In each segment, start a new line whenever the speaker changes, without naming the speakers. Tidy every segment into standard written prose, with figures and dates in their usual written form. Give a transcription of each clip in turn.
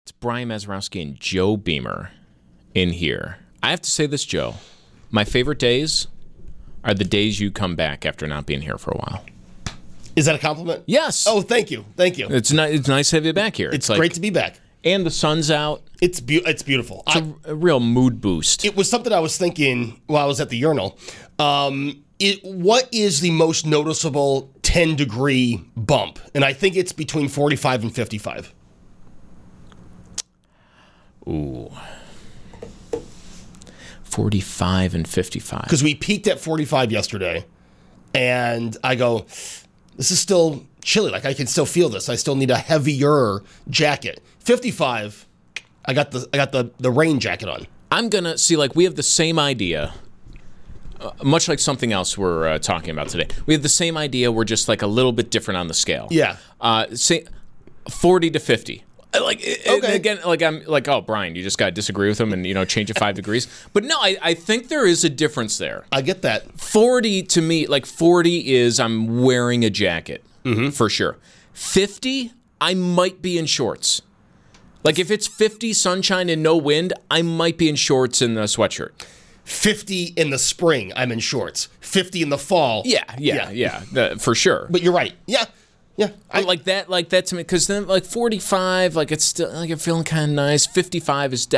Brian Mazurowski and Joe Beamer in here. I have to say this, Joe. My favorite days are the days you come back after not being here for a while.
Is that a compliment?
Yes.
Oh, thank you. Thank you.
It's nice to have you back here.
It's great to be back.
And the sun's out.
It's beautiful.
It's a real mood boost.
It was something I was thinking while I was at the urinal. What is the most noticeable 10-degree bump? And I think it's between 45 and 55.
Ooh. 45 and 55.
Because we peaked at 45 yesterday, and I go, this is still chilly. Like, I can still feel this. I still need a heavier jacket. 55, I got the rain jacket on.
I'm going to see, like, we have the same idea, much like something else we're talking about today. We have the same idea. We're just, like, a little bit different on the scale.
Yeah.
Say 40 to 50. Like,
okay.
Again, like, I'm like, oh, Brian, you just got to disagree with him and, change it 5 degrees. But no, I think there is a difference there.
I get that.
40 to me, like 40 is I'm wearing a jacket, for sure. 50, I might be in shorts. Like, if it's 50 sunshine and no wind, I might be in shorts and a sweatshirt.
50 in the spring, I'm in shorts. 50 in the fall.
Yeah, for sure.
But you're right. Yeah.
Like that to me, because then like 45, like it's still like I'm feeling kind of nice. 55 is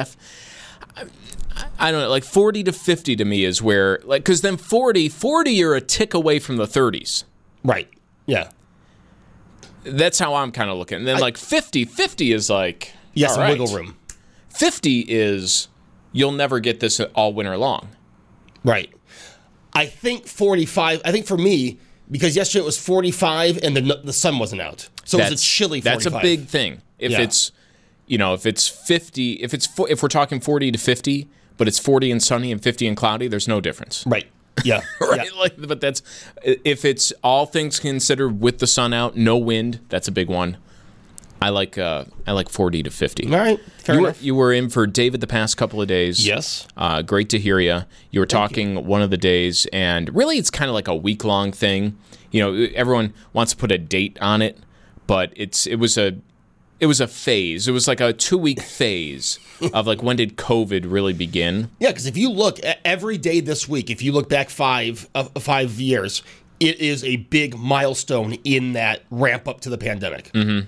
I don't know, like 40 to 50 to me is where, like, because then 40 you're a tick away from the 30s.
Right. Yeah.
That's how I'm kind of looking. And then like 50 is like,
yes,
all right.
Wiggle room.
50 is you'll never get this all winter long.
Right. I think 45. I think for me, because yesterday it was 45 and the sun wasn't out. So it was a chilly 45.
That's a big thing. If it's, if it's 50, if we're talking 40 to 50, but it's 40 and sunny and 50 and cloudy, there's no difference.
Right. Yeah.
Right.
Yeah.
Like, but that's, if it's all things considered with the sun out, no wind, that's a big one. I like 40 to 50.
All right. Fair enough.
You were in for David the past couple of days.
Yes.
Great to hear you. You were talking one of the days, and really it's kind of like a week-long thing. Everyone wants to put a date on it, but it was a phase. It was like a 2-week phase of like, when did COVID really begin?
Yeah, because if you look at every day this week, if you look back 5 years, it is a big milestone in that ramp up to the pandemic.
Mm-hmm.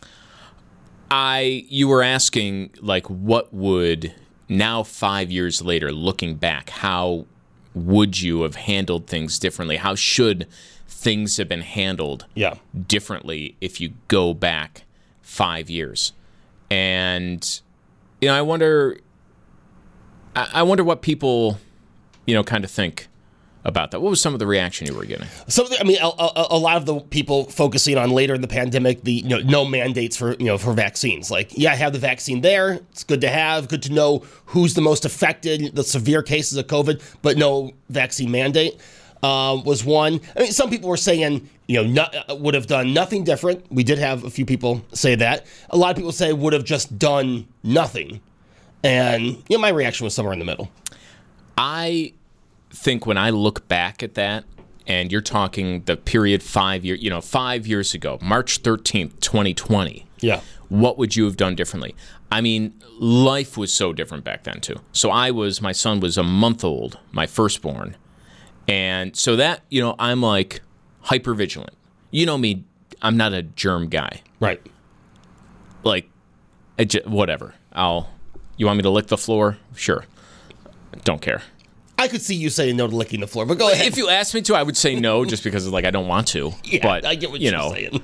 You were asking, like, what would, now 5 years later, looking back, how would you have handled things differently? How should things have been handled differently if you go back 5 years? And, I wonder what people, kind of think about that. What was some of the reaction you were getting?
A lot of the people focusing on later in the pandemic, the no mandates for vaccines. Like, I have the vaccine there. It's good to have, good to know who's the most affected, the severe cases of COVID, but no vaccine mandate was one. I mean, some people were saying, would have done nothing different. We did have a few people say that. A lot of people say would have just done nothing. And my reaction was somewhere in the middle.
I think when I look back at that, and you're talking the period 5 years ago, March 13th, 2020.
Yeah.
What would you have done differently? I mean, life was so different back then too. So my son was a month old, my firstborn. And so that, I'm like hyper vigilant. You know me, I'm not a germ guy.
Right.
Like, whatever. You want me to lick the floor? Sure. Don't care.
I could see you saying no to licking the floor, but go ahead.
If you asked me to, I would say no, just because I don't want to.
Yeah,
but
I get what you're saying.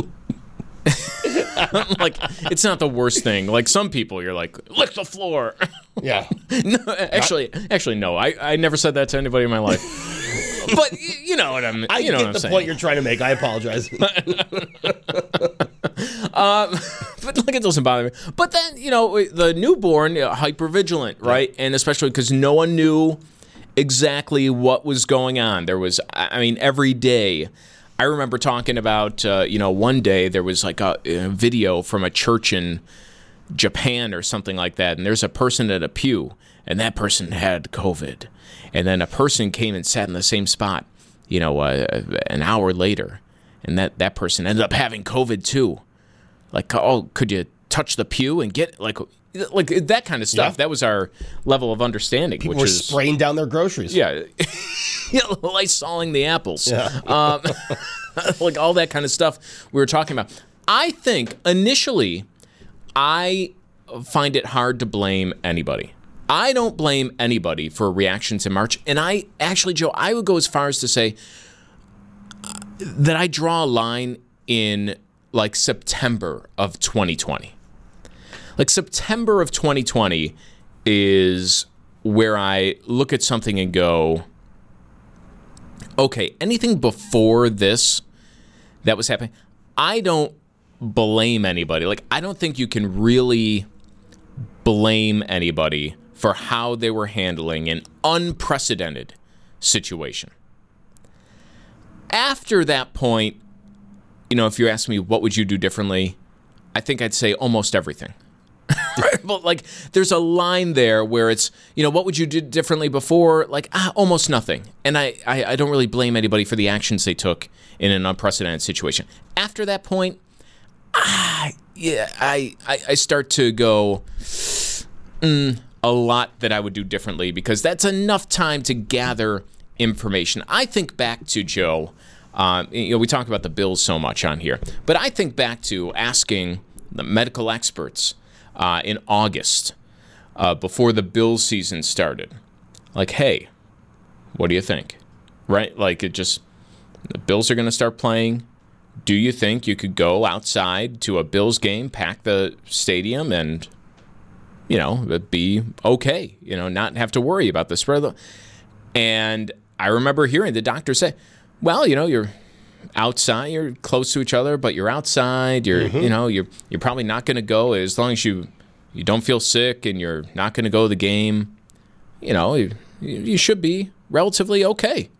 Like, it's not the worst thing. Like, some people, you're like, lick the floor.
Yeah.
No, actually, no. I never said that to anybody in my life. But you know what I'm.
I get the
saying.
point you're trying to make. I apologize.
But like, it doesn't bother me. But then, the newborn, hypervigilant, right? And especially because no one knew exactly what was going on. There was, every day. I remember talking about, one day there was like a video from a church in Japan or something like that, and there's a person at a pew, and that person had COVID. And then a person came and sat in the same spot, an hour later, and that person ended up having COVID too. Like, oh, could you touch the pew and get like that kind of stuff.
Yeah.
That was our level of understanding.
People
which
were
is
spraying down their groceries.
yeah, Lysoling the apples.
Yeah.
Like all that kind of stuff we were talking about. I think initially, I find it hard to blame anybody. I don't blame anybody for reactions in March. And I actually, Joe, I would go as far as to say that I draw a line in like September of 2020. Like September of 2020 is where I look at something and go, okay, anything before this that was happening, I don't blame anybody. Like, I don't think you can really blame anybody for how they were handling an unprecedented situation. After that point, if you ask me what would you do differently, I think I'd say almost everything. But like, there's a line there where it's, what would you do differently before? Like, almost nothing. And I don't really blame anybody for the actions they took in an unprecedented situation. After that point, I start to go, a lot that I would do differently, because that's enough time to gather information. I think back to, Joe, we talk about the Bills so much on here, but I think back to asking the medical experts in August before the Bills season started, like, hey, what do you think? Right? Like, the Bills are going to start playing. Do you think you could go outside to a Bills game, pack the stadium, and be okay, not have to worry about the spread? And I remember hearing the doctor say, well, you're outside, you're close to each other, but you're outside, you're you're probably not going to go as long as you don't feel sick and you're not going to go to the game. You should be relatively okay.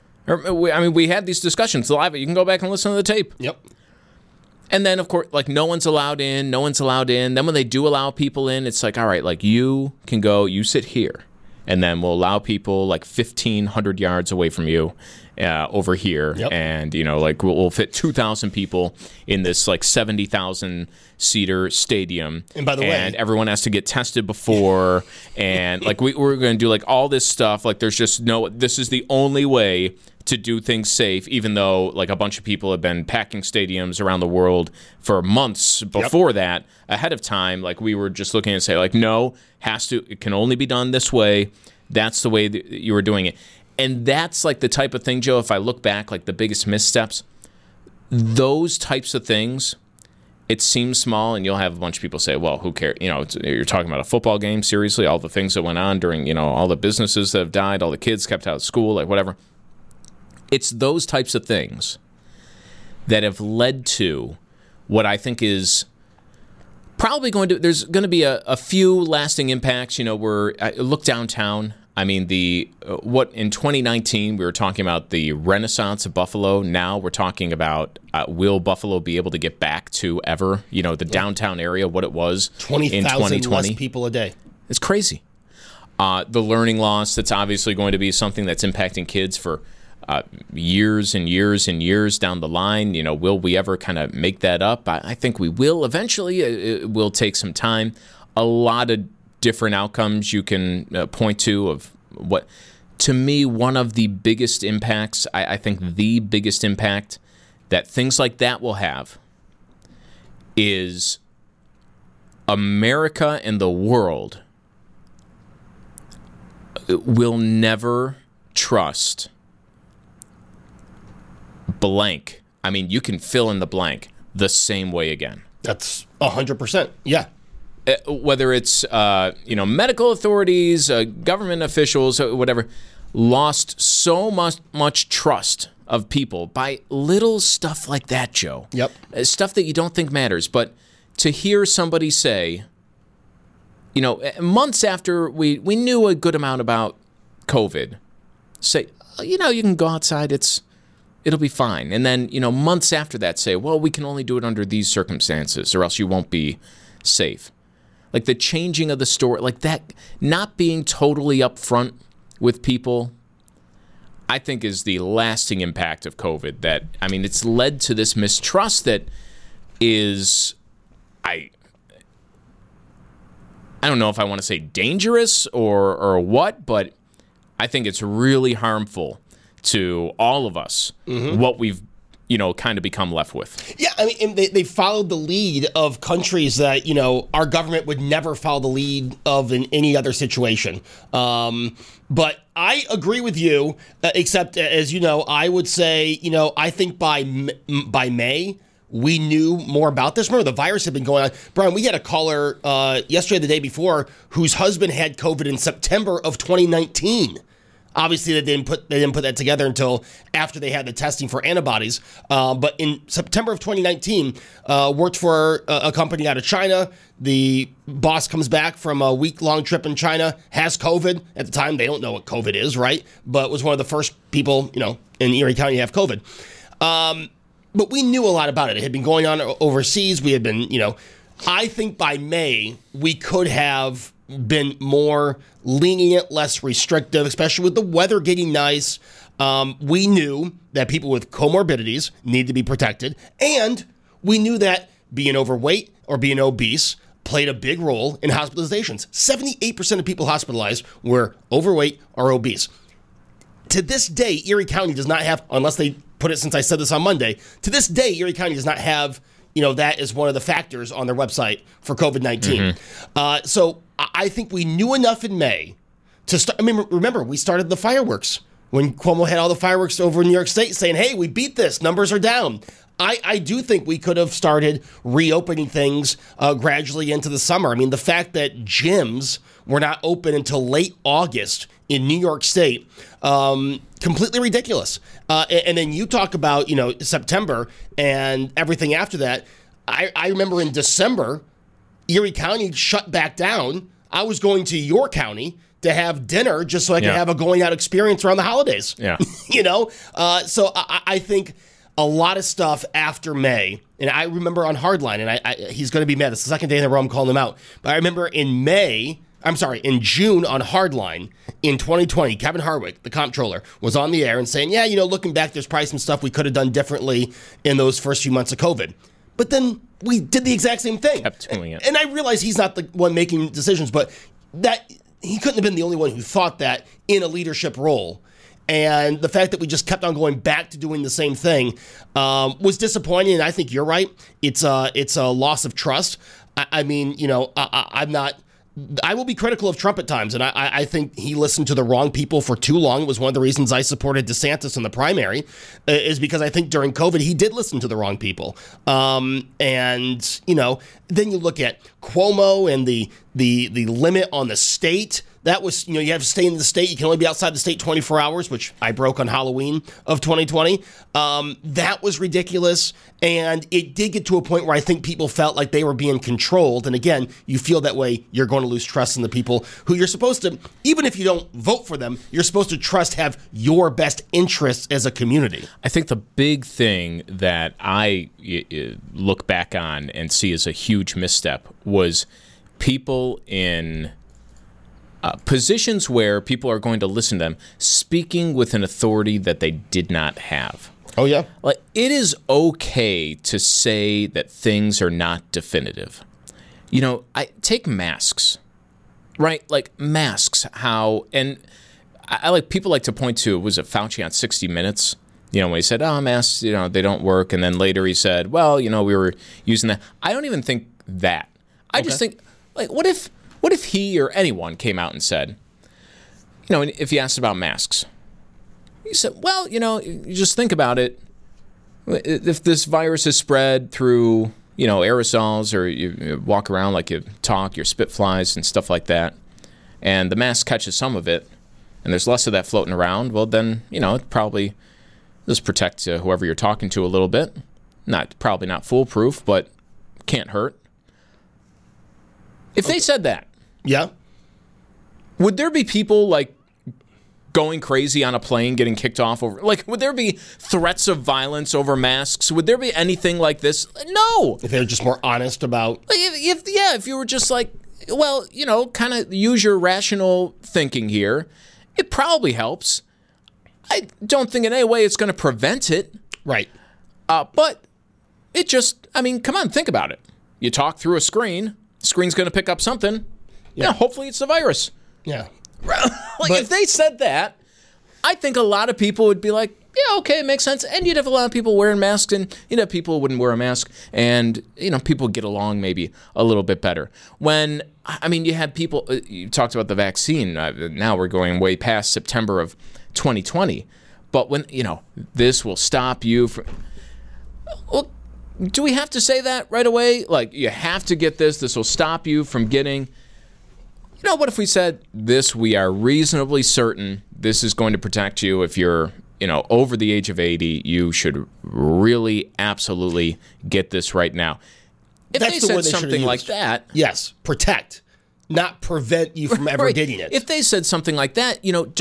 We had these discussions live. You can go back and listen to the tape.
Yep.
And then, of course, like, no one's allowed in. Then when they do allow people in, it's like, all right, like, you can go, you sit here. And then we'll allow people like 1,500 yards away from you over here.
Yep.
And, we'll fit 2,000 people in this like 70,000-seater stadium.
And by the way,
and everyone has to get tested before. And like, we're going to do like all this stuff. Like, there's just this is the only way to do things safe, even though like a bunch of people have been packing stadiums around the world for months before that, ahead of time. Like, we were just looking and say, like, no, it can only be done this way. That's the way that you were doing it. And that's like the type of thing, Joe, if I look back, like the biggest missteps, those types of things, it seems small, and you'll have a bunch of people say, well, who cares? You're talking about a football game, seriously, all the things that went on during, all the businesses that have died, all the kids kept out of school, like whatever. It's those types of things that have led to what I think is probably there's going to be a few lasting impacts. Look downtown. I mean, in 2019, we were talking about the renaissance of Buffalo. Now we're talking about, will Buffalo be able to get back to ever, the downtown area, what it was in 2020?
Less people a day.
It's crazy. The learning loss, that's obviously going to be something that's impacting kids for years and years and years down the line. Will we ever kind of make that up? I think we will eventually. It will take some time. A lot of different outcomes you can point to of what, to me, one of the biggest impacts, I think the biggest impact that things like that will have is America and the world will never trust blank. I mean, you can fill in the blank the same way again.
That's 100%. Yeah.
Whether it's medical authorities, government officials, whatever, lost so much trust of people by little stuff like that, Joe.
Yep.
Stuff that you don't think matters, but to hear somebody say, months after we knew a good amount about COVID, say, you can go outside, it'll be fine. And then, months after that say, well, we can only do it under these circumstances or else you won't be safe. Like the changing of the story, like that, not being totally upfront with people, I think is the lasting impact of COVID. That, I mean, it's led to this mistrust that is, I don't know if I want to say dangerous or what, but I think it's really harmful to all of us, what we've, kind of become left with.
Yeah, I mean, and they followed the lead of countries that, our government would never follow the lead of in any other situation. But I agree with you, except, as you know, I would say, I think by May, we knew more about this. Remember, the virus had been going on. Brian, we had a caller yesterday or the day before whose husband had COVID in September of 2019. Obviously, they didn't put that together until after they had the testing for antibodies. But in September of 2019, worked for a company out of China. The boss comes back from a week-long trip in China, has COVID. At the time, they don't know what COVID is, right? But was one of the first people, in Erie County to have COVID. But we knew a lot about it. It had been going on overseas. We had been, I think by May, we could have been more lenient, less restrictive, especially with the weather getting nice. We knew that people with comorbidities need to be protected. And we knew that being overweight or being obese played a big role in hospitalizations. 78% of people hospitalized were overweight or obese. To this day, Erie County does not have, unless they put it since I said this on Monday, to this day, Erie County does not have, that is one of the factors on their website for COVID-19. So I think we knew enough in May to start. I mean, remember, we started the fireworks when Cuomo had all the fireworks over in New York State saying, hey, we beat this, numbers are down. I do think we could have started reopening things gradually into the summer. I mean, the fact that gyms were not open until late August in New York State, completely ridiculous. And then you talk about, September and everything after that. I remember in December, Erie County shut back down. I was going to your county to have dinner just so I could have a going out experience around the holidays.
Yeah.
So I think a lot of stuff after May, and I remember on Hardline, and he's going to be mad. It's the second day in a row I'm calling him out. But I remember in June on Hardline in 2020, Kevin Harwick, the comptroller, was on the air and saying, looking back, there's probably some stuff we could have done differently in those first few months of COVID. But then we did the exact same thing.
Kept doing it.
And I realize he's not the one making decisions, but that he couldn't have been the only one who thought that in a leadership role. And the fact that we just kept on going back to doing the same thing was disappointing. And I think you're right. It's a loss of trust. I'm not. I will be critical of Trump at times, and I think he listened to the wrong people for too long. It was one of the reasons I supported DeSantis in the primary, is because I think during COVID he did listen to the wrong people. And then you look at Cuomo and the limit on the state. That was, you have to stay in the state. You can only be outside the state 24 hours, which I broke on Halloween of 2020. That was ridiculous. And it did get to a point where I think people felt like they were being controlled. And again, you feel that way, you're going to lose trust in the people who you're supposed to, even if you don't vote for them, you're supposed to trust have your best interests as a community.
I think the big thing that I look back on and see as a huge misstep was people in positions where people are going to listen to them speaking with an authority that they did not have.
Oh, yeah.
Like, it is okay to say that things are not definitive. I take masks, right? Like masks, how, and I like, people like to point to, was it Fauci on 60 Minutes? When he said, masks, they don't work. And then later he said, well, we were using that. I don't even think that. I just think, like, what if he or anyone came out and said, if you asked about masks, he said, well, you just think about it. If this virus is spread through, aerosols, or you walk around like you talk, your spit flies and stuff like that, and the mask catches some of it, and there's less of that floating around, well, then, it probably does protect whoever you're talking to a little bit. Probably not foolproof, but can't hurt. If they said that,
yeah,
would there be people like going crazy on a plane, getting kicked off over? Like, would there be threats of violence over masks? Would there be anything like this? No.
If they were just more honest about,
if you were just like, well, kind of use your rational thinking here, it probably helps. I don't think in any way it's going to prevent it,
right?
But it just, come on, think about it. You talk through a screen. The screen's going to pick up something. Yeah, hopefully it's the virus.
Yeah.
If they said that, I think a lot of people would be like, yeah, okay, it makes sense. And you'd have a lot of people wearing masks, and people wouldn't wear a mask, and people get along maybe a little bit better. When you had people, you talked about the vaccine. Now we're going way past September of 2020, but when this will stop you from. Well, do we have to say that right away? Like, you have to get this. This will stop you from getting. What if we said this? We are reasonably certain this is going to protect you if you're. Over the age of 80, you should really, absolutely get this right now. If
That's
they
the word
said
they
something like that,
yes, protect, not prevent you from ever getting it.
If they said something like that,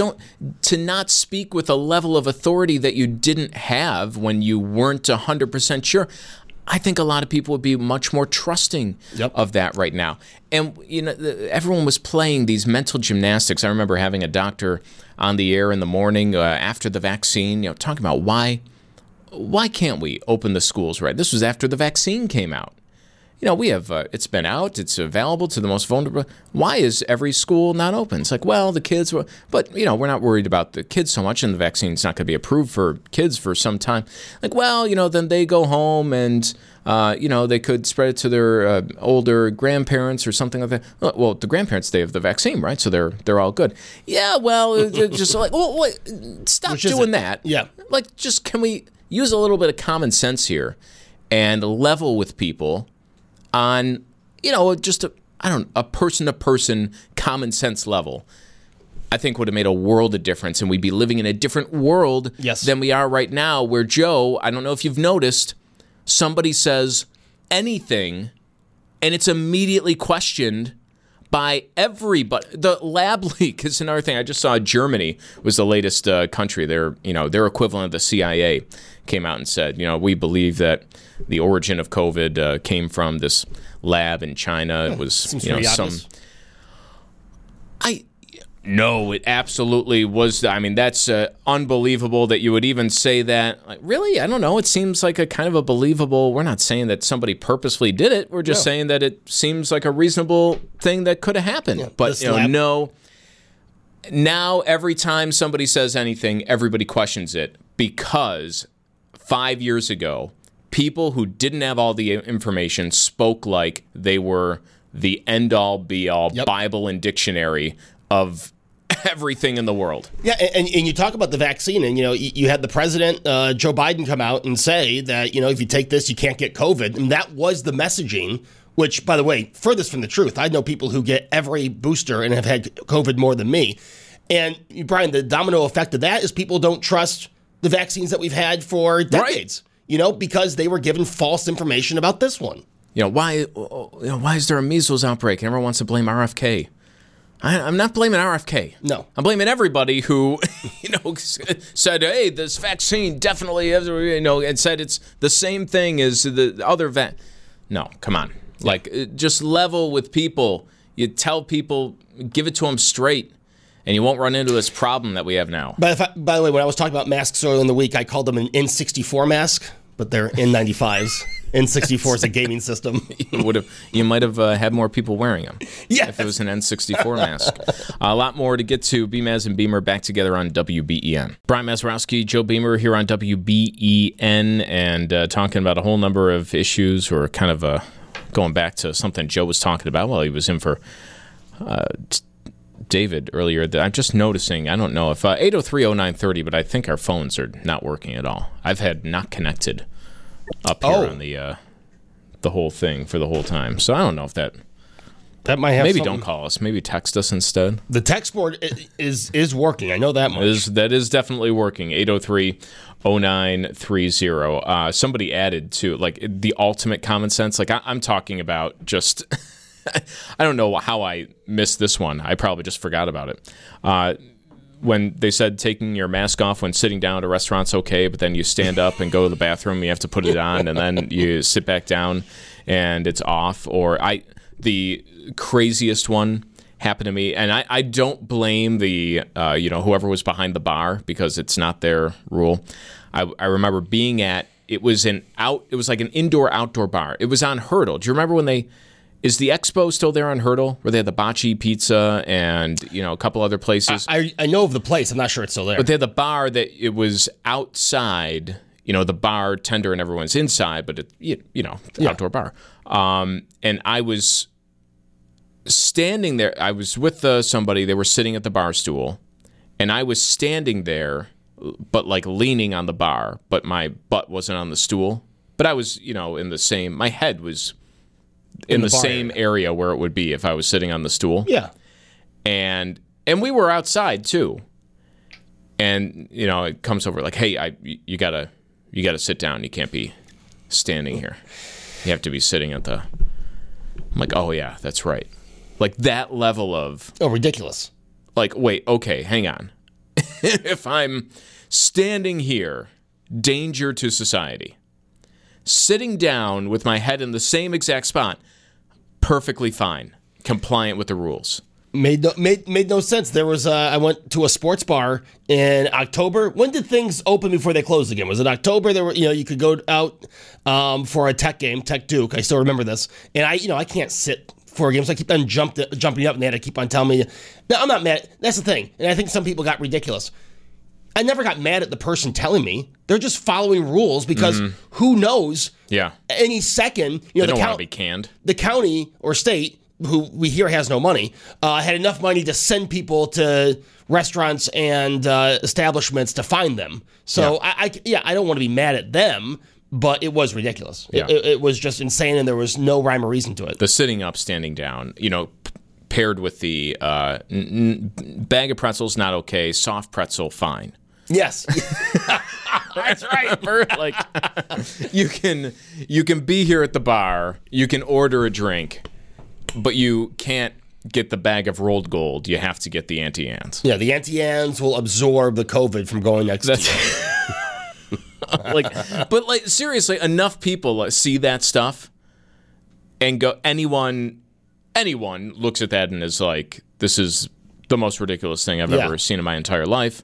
to not speak with a level of authority that you didn't have when you weren't 100% sure. I think a lot of people would be much more trusting of that right now. And, everyone was playing these mental gymnastics. I remember having a doctor on the air in the morning after the vaccine, talking about why can't we open the schools, right? This was after the vaccine came out. We have, it's been out, it's available to the most vulnerable. Why is every school not open? It's like, well, the kids were, but, we're not worried about the kids so much, and the vaccine's not going to be approved for kids for some time. Like, well, then they go home and, they could spread it to their older grandparents or something like that. Well, the grandparents, they have the vaccine, right? So they're all good. Yeah, well, just like, well, stop doing that.
Yeah.
Like, can we use a little bit of common sense here and level with people on, just a person-to-person common sense level, I think would have made a world of difference, and we'd be living in a different world than we are right now, where, Joe, I don't know if you've noticed, somebody says anything, and it's immediately questioned by everybody. The lab leak is another thing. I just saw Germany was the latest country. Their equivalent of the CIA came out and said, we believe that the origin of COVID came from this lab in China. It was, No, it absolutely was. I mean, that's unbelievable that you would even say that. Like, really? I don't know. It seems like a kind of a believable. We're not saying that somebody purposely did it. We're just saying that it seems like a reasonable thing that could have happened. Yeah, but no. Now, every time somebody says anything, everybody questions it, because 5 years ago, people who didn't have all the information spoke like they were the end-all, be-all Bible and dictionary of everything in the world.
Yeah, and you talk about the vaccine, and you had the president, Joe Biden, come out and say that if you take this, you can't get COVID, and that was the messaging. Which, by the way, furthest from the truth. I know people who get every booster and have had COVID more than me, and Brian, the domino effect of that is people don't trust the vaccines that we've had for decades. Right. Because they were given false information about this one.
Why is there a measles outbreak? And everyone wants to blame RFK. I'm not blaming RFK.
No.
I'm blaming everybody who, said, hey, this vaccine definitely is, and said it's the same thing as the other No, come on. Like, just level with people. You tell people, give it to them straight, and you won't run into this problem that we have now.
By the way, when I was talking about masks earlier in the week, I called them an N64 mask, but they're N95s. N64 is a gaming system.
You might have had more people wearing them if it was an N64 mask. A lot more to get to. BMAS and Beamer back together on WBEN. Brian Mazurowski, Joe Beamer here on WBEN, and talking about a whole number of issues, or kind of going back to something Joe was talking about while he was in for David earlier. That I'm just noticing, I don't know if 803-0930, but I think our phones are not working at all. I've had not connected up here on the whole thing for the whole time. So I don't know if that
might have
maybe
something.
Don't call us. Maybe text us instead.
The text board is working. I know that much.
That is definitely working. 803-0930. Somebody added to the ultimate common sense. I'm talking about just I don't know how I missed this one. I probably just forgot about it. When they said taking your mask off when sitting down at a restaurant's okay, but then you stand up and go to the bathroom, you have to put it on, and then you sit back down and it's off. Or the craziest one happened to me, and I don't blame the whoever was behind the bar, because it's not their rule. I remember being at, it was like an indoor outdoor bar. It was on Hurdle. Do you remember when Is the Expo still there on Hurdle, where they had the Bocce Pizza and a couple other places?
I know of the place. I'm not sure it's still there.
But they had the bar that it was outside. The bartender and everyone's inside, but the outdoor bar. And I was standing there. I was with somebody. They were sitting at the bar stool, and I was standing there, but like leaning on the bar, but my butt wasn't on the stool. But I was, in the same. My head was in the same area where it would be if I was sitting on the stool.
Yeah.
And we were outside too. And it comes over like, hey, you gotta sit down. You can't be standing here. You have to be sitting at the. I'm like, oh yeah, that's right. Like that level of.
Oh, ridiculous.
Like, wait, okay, hang on. If I'm standing here, danger to society. Sitting down with my head in the same exact spot, perfectly fine, compliant with the rules.
Made no sense. There was I went to a sports bar in October. When did things open before they closed again? Was it October? There were you could go out for a Tech game, Tech Duke. I still remember this. And I can't sit for a game, so I keep on jumping up, and they had to keep on telling me. No, I'm not mad. That's the thing. And I think some people got ridiculous. I never got mad at the person telling me. They're just following rules because who knows?
Yeah.
Any second,
they don't want to be canned.
The county or state, who we hear has no money, had enough money to send people to restaurants and establishments to find them. So I don't want to be mad at them, but it was ridiculous.
Yeah.
It was just insane, and there was no rhyme or reason to it.
The sitting up, standing down, paired with the bag of pretzels, not okay. Soft pretzel, fine.
Yes. That's right.
Like you can be here at the bar, you can order a drink, but you can't get the bag of rolled gold. You have to get the Auntie-Anne's.
Yeah, the Auntie-Anne's will absorb the COVID from going next to you.
But seriously, enough people see that stuff and go. Anyone looks at that and is like, "This is the most ridiculous thing I've ever seen in my entire life."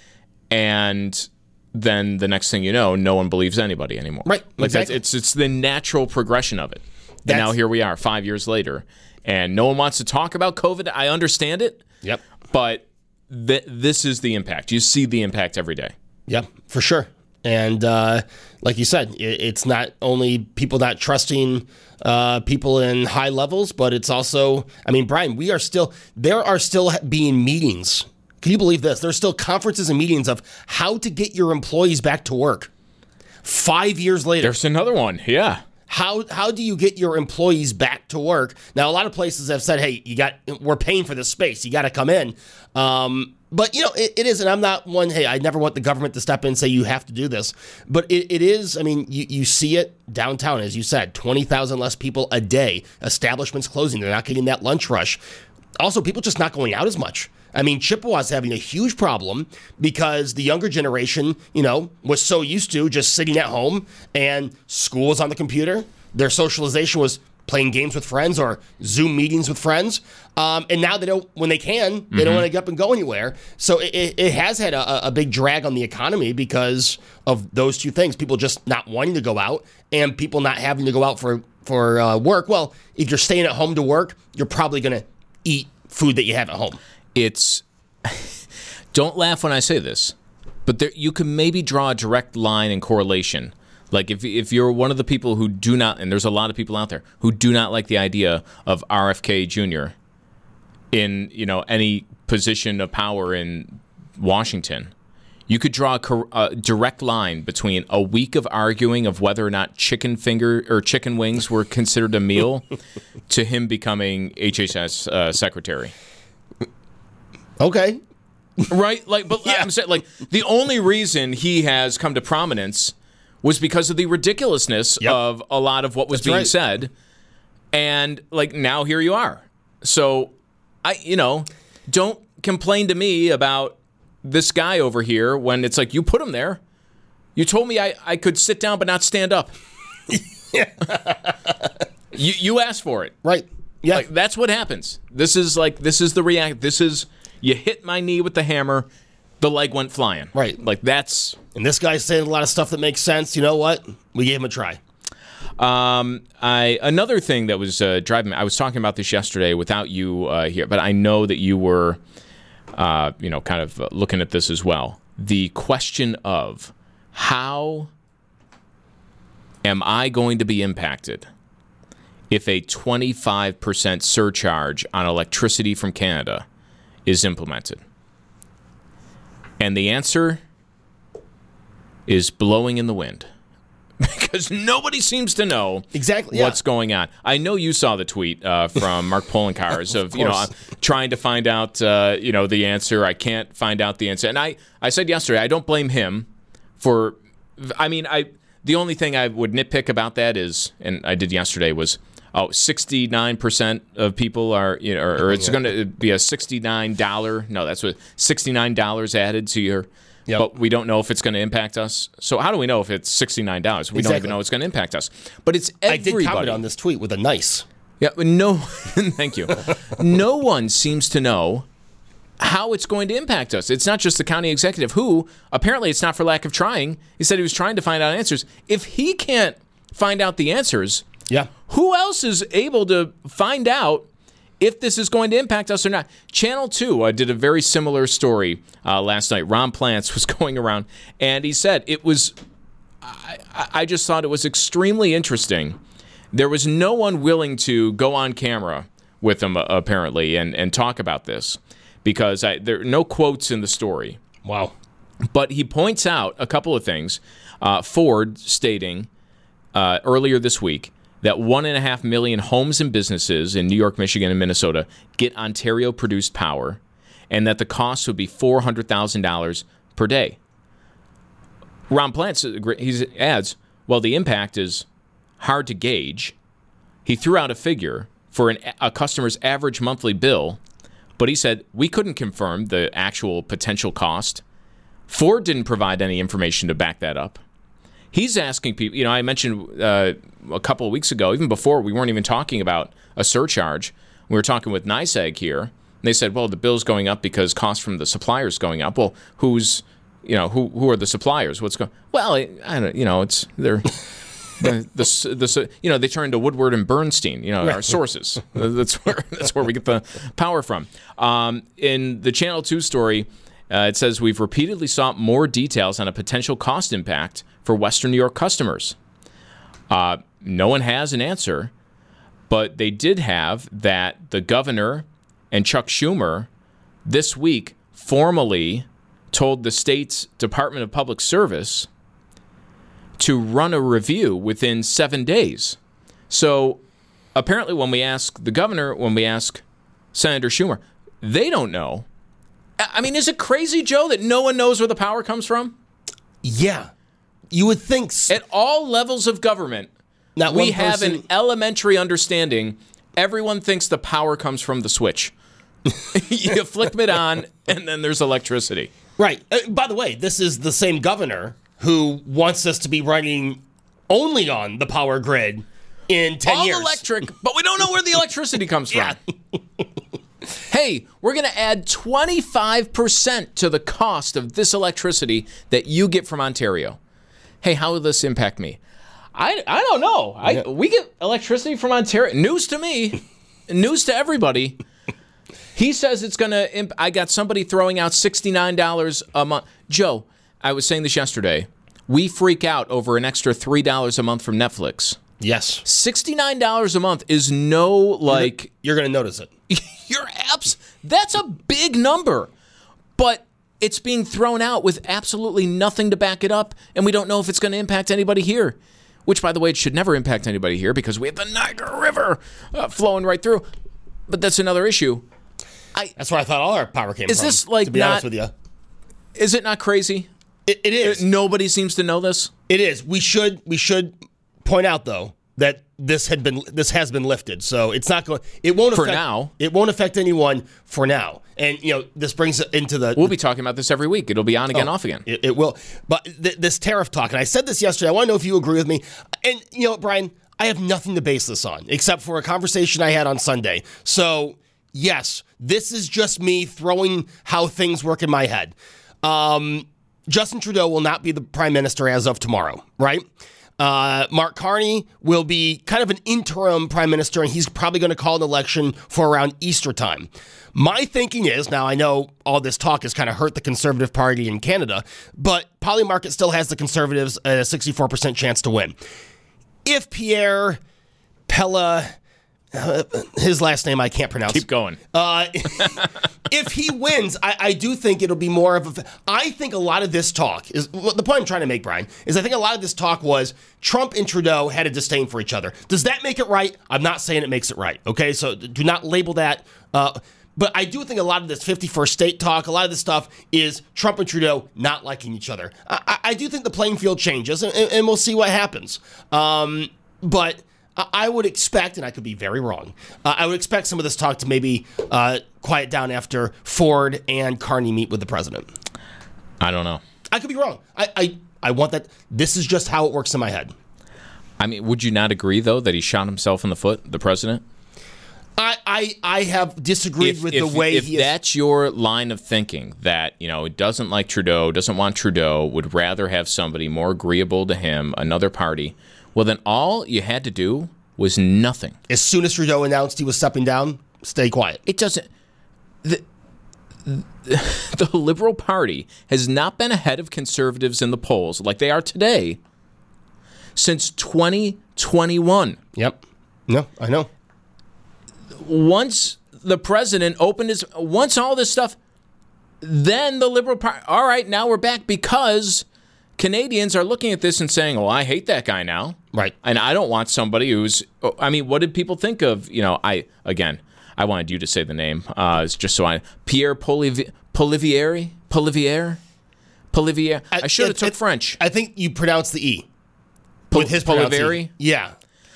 And then the next thing you know, no one believes anybody anymore.
Right.
Like
exactly.
It's the natural progression of it. And now here we are 5 years later, and no one wants to talk about COVID. I understand it.
Yep.
But this is the impact. You see the impact every day.
Yeah, for sure. And like you said, it's not only people not trusting people in high levels, but it's also, Brian, there are still being meetings. Can you believe this? There's still conferences and meetings of how to get your employees back to work. 5 years later.
There's another one. Yeah.
How do you get your employees back to work? Now, a lot of places have said, hey, we're paying for this space. You got to come in. But, it is, and I'm not one, hey, I never want the government to step in and say you have to do this. But it is, you see it downtown, as you said, 20,000 less people a day. Establishments closing. They're not getting that lunch rush. Also, people just not going out as much. Chippewa's having a huge problem because the younger generation, was so used to just sitting at home and school was on the computer. Their socialization was playing games with friends or Zoom meetings with friends. And now they don't, when they can, they don't want to get up and go anywhere. So it has had a big drag on the economy because of those two things. People just not wanting to go out and people not having to go out for work. Well, if you're staying at home to work, you're probably going to eat food that you have at home.
Don't laugh when I say this, but you can maybe draw a direct line and correlation. Like if you're one of the people who do not, and there's a lot of people out there who do not like the idea of RFK Jr. in any position of power in Washington, you could draw a direct line between a week of arguing of whether or not chicken wings were considered a meal to him becoming HHS secretary.
Okay.
Right? I'm saying, the only reason he has come to prominence was because of the ridiculousness of a lot of what was being said. And, now here you are. So, don't complain to me about this guy over here when it's like, you put him there. You told me I could sit down but not stand up. You asked for it.
Right. Yeah.
That's what happens. This is the react. This is... You hit my knee with the hammer, the leg went flying.
Right.
That's...
And this guy's saying a lot of stuff that makes sense. You know what? We gave him a try.
Another thing that was driving me, I was talking about this yesterday without you here, but I know that you were, kind of looking at this as well. The question of how am I going to be impacted if a 25% surcharge on electricity from Canada is implemented? And the answer is blowing in the wind. Because nobody seems to know
exactly
what's going on. I know you saw the tweet from Mark Poloncarz of trying to find out the answer. I can't find out the answer. And I said yesterday, I don't blame him for. The only thing I would nitpick about that is, and I did yesterday, was 69% of people are, or it's going to be a $69. No, that's what $69 added to your. Yep. But we don't know if it's going to impact us. So how do we know if it's $69? We don't even know it's going to impact us. But it's everybody.
I did comment on this tweet with a nice.
Yeah, no, thank you. No one seems to know how it's going to impact us. It's not just the county executive who, apparently it's not for lack of trying. He said he was trying to find out answers. If he can't find out the answers, who else is able to find out if this is going to impact us or not? Channel 2 did a very similar story last night. Ron Plants was going around, and he said it was, I just thought it was extremely interesting. There was no one willing to go on camera with him, apparently, and talk about this, because there are no quotes in the story.
Wow.
But he points out a couple of things. Ford stating earlier this week that 1.5 million homes and businesses in New York, Michigan, and Minnesota get Ontario-produced power, and that the cost would be $400,000 per day. Ron Plants, he adds, well, the impact is hard to gauge. He threw out a figure for a customer's average monthly bill, but he said we couldn't confirm the actual potential cost. Ford didn't provide any information to back that up. He's asking people, I mentioned a couple of weeks ago, even before, we weren't even talking about a surcharge. We were talking with NYSEG here, and they said, well, the bill's going up because costs from the suppliers going up. Well, who are the suppliers? What's going? Well, I don't, it's they're they turn to Woodward and Bernstein, our sources. That's where we get the power from. In the Channel 2 story, it says we've repeatedly sought more details on a potential cost impact for Western New York customers. No one has an answer, but they did have that the governor and Chuck Schumer this week formally told the state's Department of Public Service to run a review within 7 days. So apparently when we ask the governor, when we ask Senator Schumer, they don't know. I mean, is it crazy, Joe, that no one knows where the power comes from?
Yeah. You would think
at all levels of government, we have an elementary understanding. Everyone thinks the power comes from the switch. You flick it on, and then there's electricity.
Right. By the way, this is the same governor who wants us to be running only on the power grid in 10 years.
All electric, but we don't know where the electricity comes from. Hey, we're going to add 25% to the cost of this electricity that you get from Ontario. Hey, how will this impact me? I don't know. We get electricity from Ontario. News to me. News to everybody. He says it's going to I got somebody throwing out $69 a month. Joe, I was saying this yesterday. We freak out over an extra $3 a month from Netflix.
Yes.
$69 a month is no, like...
You're going to notice it.
Your apps, that's a big number. But it's being thrown out with absolutely nothing to back it up, and we don't know if it's going to impact anybody here. Which, by the way, it should never impact anybody here because we have the Niagara River flowing right through. But that's another issue.
That's where I thought all our power came from.
Is this like
to be honest with you?
Is it not crazy?
It is.
Nobody seems to know this.
It is. We should point out though that this has been lifted, so it's not going. It won't
for
affect,
now.
It won't affect anyone for now, and this brings it into the.
We'll be talking about this every week. It'll be on again, off again.
It will. But this tariff talk, and I said this yesterday. I want to know if you agree with me. And Brian, I have nothing to base this on except for a conversation I had on Sunday. So yes, this is just me throwing how things work in my head. Justin Trudeau will not be the prime minister as of tomorrow, right? Mark Carney will be kind of an interim prime minister, and he's probably going to call an election for around Easter time. My thinking is, now I know all this talk has kind of hurt the Conservative Party in Canada, but Polly Market still has the Conservatives at a 64% chance to win. If Pierre Pella, his last name I can't pronounce.
Keep going.
If he wins, I do think it'll be more of a... I think a lot of this talk is... The point I'm trying to make, Brian, is I think a lot of this talk was Trump and Trudeau had a disdain for each other. Does that make it right? I'm not saying it makes it right, okay? So do not label that... But I do think a lot of this 51st state talk, a lot of this stuff is Trump and Trudeau not liking each other. I do think the playing field changes, and we'll see what happens. But I would expect, and I could be very wrong, I would expect some of this talk to maybe quiet down after Ford and Carney meet with the president.
I don't know.
I could be wrong. I want that. This is just how it works in my head.
I mean, would you not agree, though, that he shot himself in the foot, the president?
I have disagreed with the way
if that's your line of thinking, that, you know, doesn't like Trudeau, doesn't want Trudeau, would rather have somebody more agreeable to him, another party, well, then all you had to do was nothing.
As soon as Trudeau announced he was stepping down, stay quiet.
It doesn't... The Liberal Party has not been ahead of Conservatives in the polls like they are today since 2021.
Yep. No, I know.
Once the president once all this stuff, then the Liberal Party, all right, now we're back because Canadians are looking at this and saying, well, I hate that guy now.
Right.
And I don't want somebody who's, I mean, what did people think of, you know, I wanted you to say the name, it's just so Pierre Poilievre? I should have took French.
I think you pronounce the E. With his
Poilievre?
Yeah.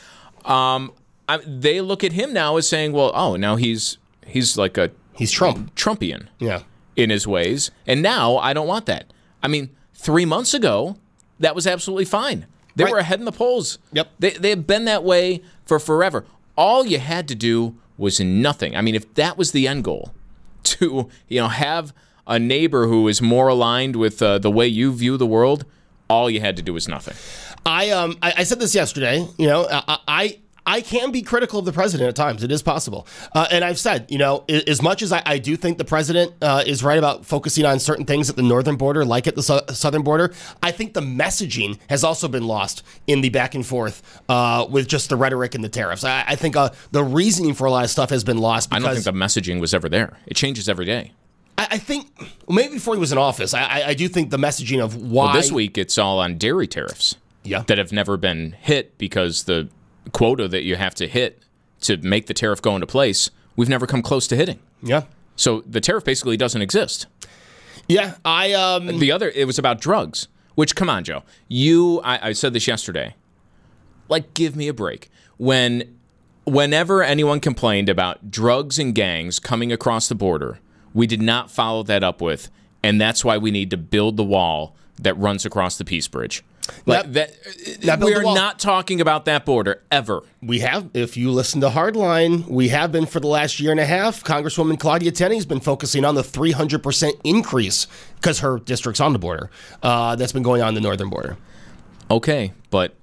They look at him now as saying, well, oh, now he's like
he's Trump.
Trumpian.
Yeah.
In his ways. And now I don't want that. I mean, 3 months ago, that was absolutely fine. They were ahead in the polls.
Yep.
They have been that way for forever. All you had to do was nothing. I mean, if that was the end goal, to, you know, have a neighbor who is more aligned with the way you view the world, all you had to do was nothing.
I said this yesterday. You know, I can be critical of the president at times. It is possible. And I've said, you know, as much as I do think the president is right about focusing on certain things at the northern border, like at the southern border, I think the messaging has also been lost in the back and forth with just the rhetoric and the tariffs. I think the reasoning for a lot of stuff has been lost.
I don't think the messaging was ever there. It changes every day.
I think maybe before he was in office, I do think the messaging of why...
Well, this week it's all on dairy tariffs that have never been hit because the quota that you have to hit to make the tariff go into place, we've never come close to hitting.
Yeah.
So the tariff basically doesn't exist.
Yeah,
it was about drugs, which, come on, Joe. I said this yesterday. Like, give me a break. Whenever anyone complained about drugs and gangs coming across the border, we did not follow that up with, and that's why we need to build the wall that runs across the Peace Bridge. Like we are not talking about that border ever.
We have, if you listen to Hardline, we have been for the last year and a half. Congresswoman Claudia Tenney has been focusing on the 300% increase because her district's on the border. That's been going on the northern border.
Okay, but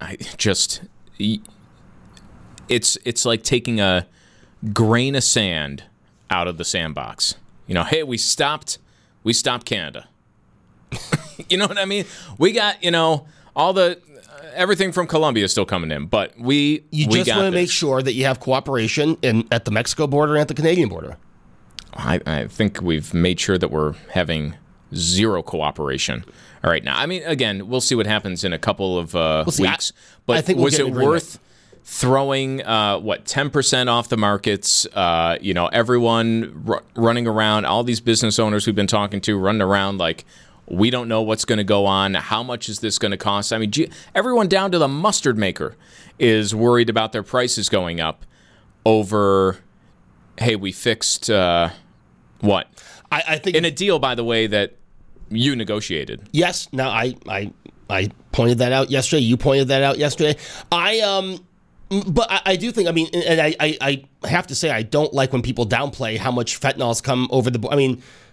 it's like taking a grain of sand out of the sandbox. You know, hey, we stopped Canada. You know what I mean? We got, you know, all everything from Colombia is still coming in, but you just want to
make sure that you have cooperation at the Mexico border and at the Canadian border.
I think we've made sure that we're having zero cooperation. All right, now, I mean, again, we'll see what happens in a couple of weeks. But I think was it worth throwing 10% off the markets? You know, everyone running around, all these business owners we've been talking to, running around like, we don't know what's going to go on. How much is this going to cost? I mean, everyone down to the mustard maker is worried about their prices going up over, hey, we fixed what?
I think
in a deal, by the way, that you negotiated.
Yes. No, I pointed that out yesterday. You pointed that out yesterday. But I do think, I mean, and I have to say, I don't like when people downplay how much fentanyl's come over the border. I mean,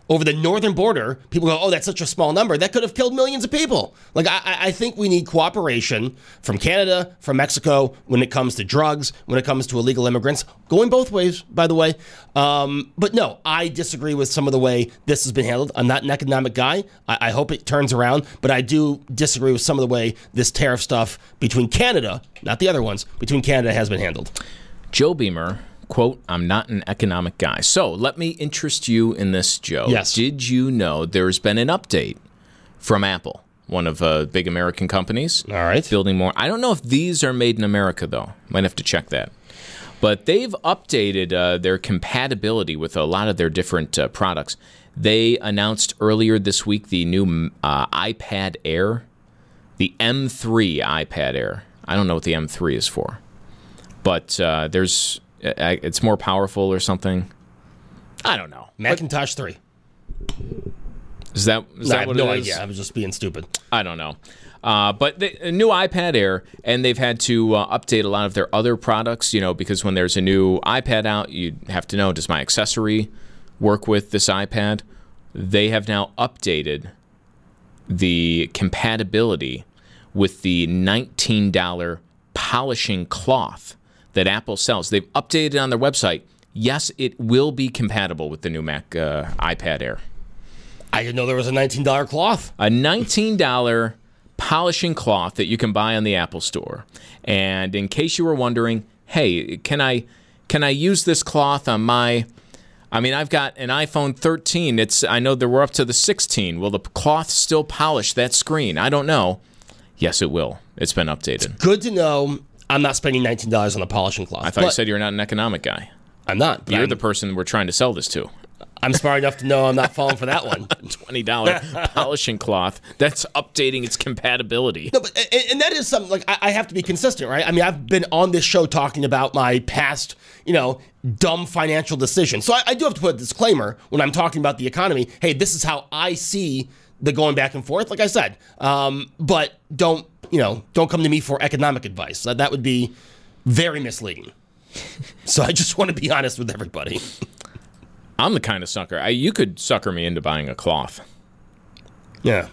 over the northern border, people go, oh, that's such a small number. That could have killed millions of people. Like, I think we need cooperation from Canada, from Mexico, when it comes to drugs, when it comes to illegal immigrants. Going both ways, by the way. But no, I disagree with some of the way this has been handled. I'm not an economic guy. I hope it turns around. But I do disagree with some of the way this tariff stuff between Canada, not the other ones, between Canada has been handled.
Joe Beamer, quote, I'm not an economic guy. So let me interest you in this, Joe.
Yes.
Did you know there's been an update from Apple, one of big American companies?
All right.
Building more. I don't know if these are made in America, though. Might have to check that. But they've updated their compatibility with a lot of their different products. They announced earlier this week the new iPad Air, the M3 iPad Air. I don't know what the M3 is for. But it's more powerful or something. I don't know.
Macintosh 3.
Is that
I have
what
no
it is?
idea. I was just being stupid.
I don't know. But a new iPad Air, and they've had to update a lot of their other products, because when there's a new iPad out, you have to know, does my accessory work with this iPad? They have now updated the compatibility with the $19 polishing cloth that Apple sells. They've updated it on their website. Yes, it will be compatible with the new Mac iPad Air.
I didn't know there was a $19 cloth.
A $19 polishing cloth that you can buy on the Apple Store. And in case you were wondering, hey, can I use this cloth on my... I've got an iPhone 13. I know that we're up to the 16. Will the cloth still polish that screen? I don't know. Yes, it will. It's been updated.
Good to know. I'm not spending $19 on a polishing cloth.
I thought you said you're not an economic guy.
I'm not.
You're the person we're trying to sell this to.
I'm smart enough to know I'm not falling for that one.
$20 polishing cloth. That's updating its compatibility.
No, but and that is something, like, I have to be consistent, right? I've been on this show talking about my past, dumb financial decisions. So I do have to put a disclaimer when I'm talking about the economy. Hey, this is how I see the going back and forth, like I said. But don't come to me for economic advice. That would be very misleading. So I just want to be honest with everybody.
I'm the kind of sucker. You could sucker me into buying a cloth.
Yeah.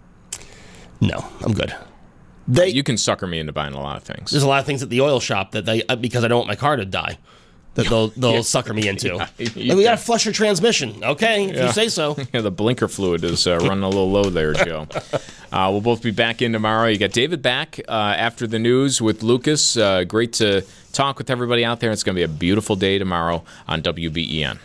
No, I'm good.
You can sucker me into buying a lot of things.
There's a lot of things at the oil shop that because I don't want my car to die, that they'll sucker me into. We got to flush your transmission. Okay, if you say so.
Yeah, the blinker fluid is running a little low there, Joe. We'll both be back in tomorrow. You got David back after the news with Lucas. Great to talk with everybody out there. It's going to be a beautiful day tomorrow on WBEN.